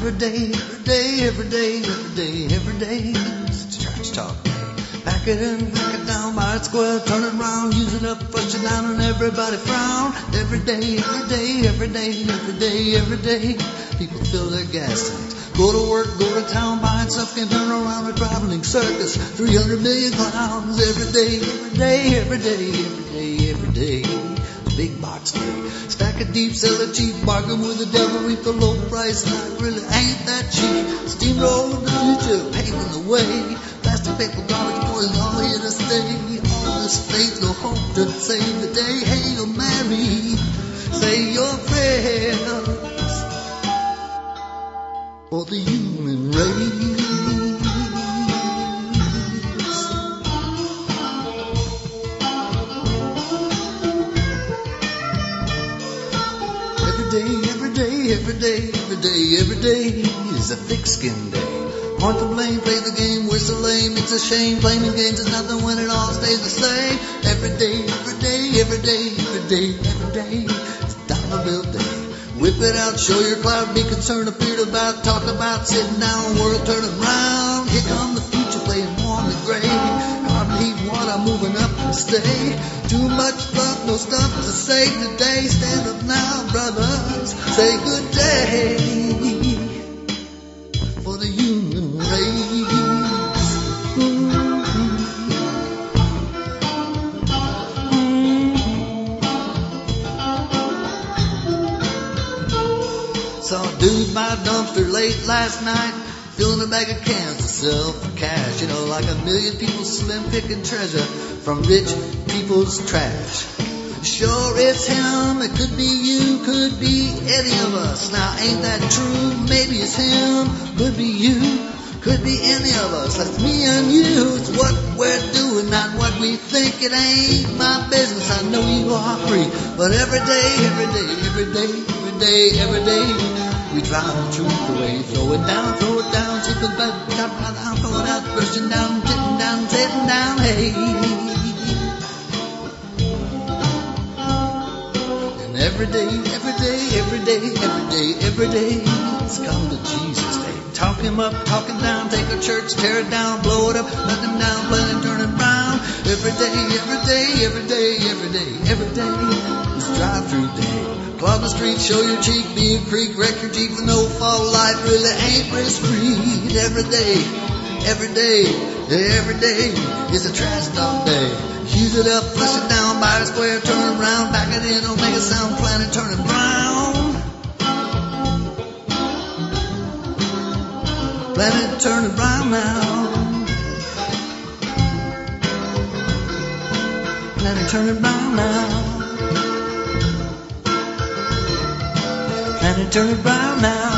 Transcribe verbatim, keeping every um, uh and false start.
every day, every day, every day, every day, every day. It's church talk day. Pack it in, pack it down, buy it square, turn it round, use it up, push it down, and everybody frown. Every day, every day, every day, every day, every day. People fill their gas tanks. Go to work, go to town, buying stuff, can turn around a traveling circus. three hundred million clowns every day, every day, every day, every day, every day. Big box day. Stack it deep, sell it cheap, bargain with the devil, reap the low price, and I really ain't that cheap. Steamroll of the future, paving the way. Plastic, paper, garbage, boys, all here to stay. All this faith, no hope to save the day. Hail Mary, say your prayers for the human race. Every day, every day, every day, every day, every day is a thick-skinned day. Point the blame, play the game, whistle lame, it's a shame. Playing games is nothing when it all stays the same. Every day, every day, every day, every day, every day, it's dollar bill day. Whip it out, show your clout, be concerned, appeared about, talk about, sitting down, world turning round. Here come the future playing warm and gray. Carbon heat, water moving up and stay. Too much fluff, no stuff to say today. Stand up now, brothers, say good day for the human race. Saw a dude buy a dumpster late last night, filling a bag of cans to sell for cash. You know, like a million people slim picking treasure from rich people's trash. Sure, it's him, it could be you, could be any of us. Now, ain't that true? Maybe it's him, could be you, could be any of us. That's me and you, it's what we're doing, not what we think. It ain't my business, I know you are free. But every day, every day, every day, every day, every day, we drive the truth away. Throw it down, throw it down, take it back, top down, throw it out, pushing down, sitting down, sitting down, hey. Every day, every day, every day, every day, every day, it's come to Jesus Day. Talk him up, talk him down, take a church, tear it down, blow it up, let him down, let him turn it round. Every day, every day, every day, every day, every day, it's drive-through day. Clog the street, show your cheek, be a creek, wreck your Jeep with no fall, life really ain't risk-free. Every day, every day, every day, is a trash dog day. Use it up, flush it down, buy a square, turn it around, back it in, don't make a sound, plan it, turn it round. Plan it, turn it round now. Plan it, turn it round now. Plan it, turn it round now.